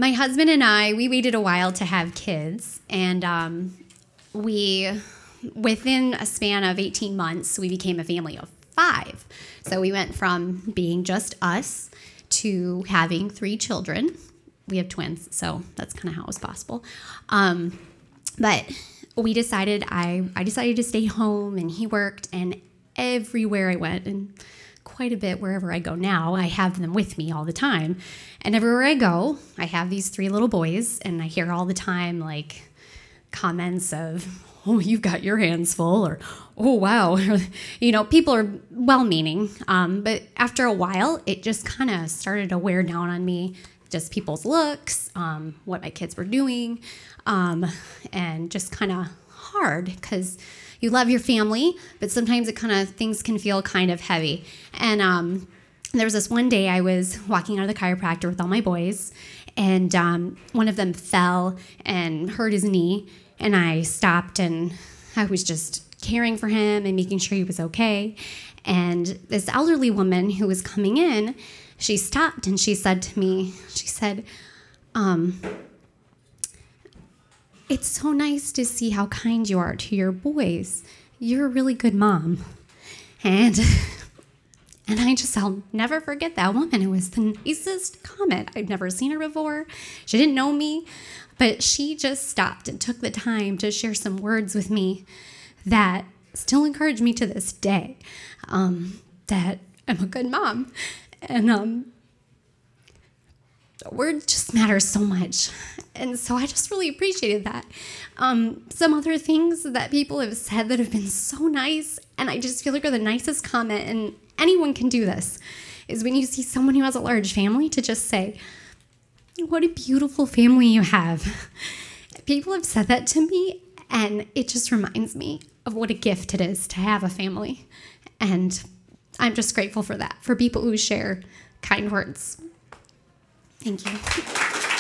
My husband and I, we waited a while to have kids, and within a span of 18 months, we became a family of 5. So we went from being just us to having 3 children. We have twins, so that's kind of how it was possible. But we decided, I decided to stay home, and he worked, and everywhere I went, and quite a bit wherever I go now, I have them with me all the time. And everywhere I go, I have these 3 little boys, and I hear all the time, like, comments of, oh, you've got your hands full, or, oh, wow. People are well-meaning. But after a while, it just kind of started to wear down on me, just people's looks, what my kids were doing, and just kind of hard, because you love your family, but sometimes things can feel kind of heavy. And there was this one day I was walking out of the chiropractor with all my boys, and one of them fell and hurt his knee, and I stopped, and I was just caring for him and making sure he was okay. And this elderly woman who was coming in, she stopped and she said to me, it's so nice to see how kind you are to your boys. You're a really good mom. And I'll never forget that woman. It was the nicest comment. I'd never seen her before. She didn't know me, but she just stopped and took the time to share some words with me that still encourage me to this day, that I'm a good mom. And words just matter so much. And so I just really appreciated that. Some other things that people have said that have been so nice, and I just feel like are the nicest comment, and anyone can do this, is when you see someone who has a large family to just say, what a beautiful family you have. People have said that to me, and it just reminds me of what a gift it is to have a family. And I'm just grateful for that, for people who share kind words. Thank you.